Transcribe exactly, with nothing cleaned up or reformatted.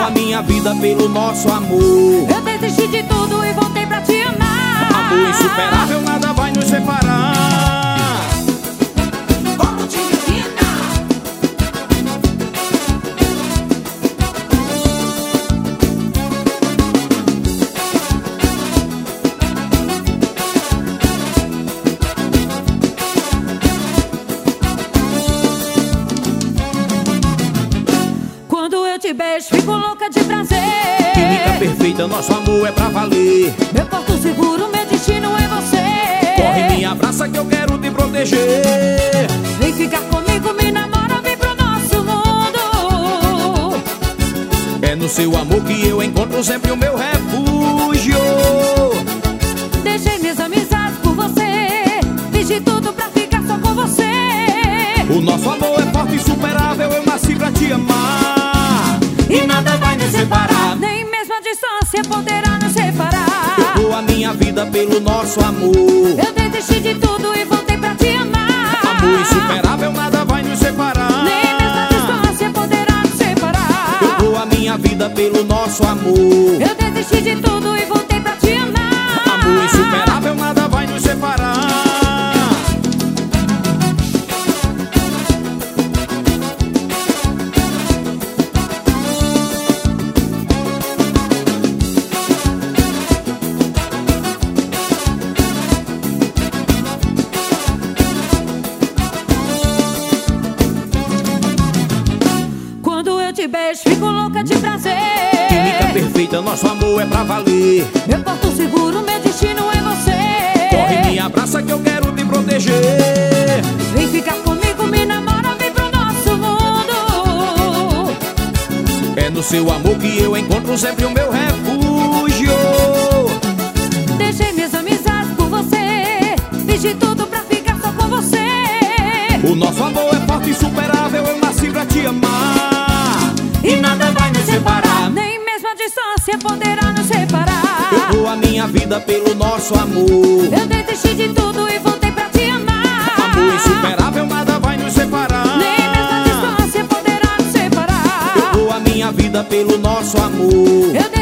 a minha vida pelo nosso amor. Eu desisti de tudo e voltei pra te amar. Amor insuperável, nada vai nos separar. Como te ensina? Quando eu te beijo, fico louca de prazer. Química perfeita, nosso amor é pra valer. Meu porto seguro, meu destino é você. Corre, me abraça que eu quero te proteger. Vem ficar comigo, me namora, vem pro nosso mundo. É no seu amor que eu encontro sempre o meu refúgio. Deixei minhas amizades por você, fiz de tudo pra ficar só com você. O nosso amor é forte e insuperável, eu nasci pra te amar. E nada vai nos separar, nem mesmo a distância poderá nos separar. Eu dou a minha vida pelo nosso amor. Eu desisti de tudo e voltei pra te amar. Amor insuperável, nada vai nos separar, nem mesmo a distância poderá nos separar. Eu dou a minha vida pelo nosso amor. Eu desisti de tudo e voltei pra te amar. Amor insuperável, nada vai nos separar. Quando eu te beijo, fico louca de prazer. Química perfeita, nosso amor é pra valer. Meu porto seguro, meu destino é você. Corre, me abraça que eu quero te proteger. Vem ficar comigo, me namora, vem pro nosso mundo. É no seu amor que eu encontro sempre o meu refúgio. Deixei minhas amizades por você, fiz de tudo pra ficar só com você. O nosso amor é forte e insuperável, eu nasci pra te amar. E nada vai nos separar, nem mesmo a distância poderá nos separar. Eu dou a minha vida pelo nosso amor. Eu desisti de tudo e voltei pra te amar. Amor insuperável, nada vai nos separar, nem mesmo a distância poderá nos separar. Eu dou a minha vida pelo nosso amor. Eu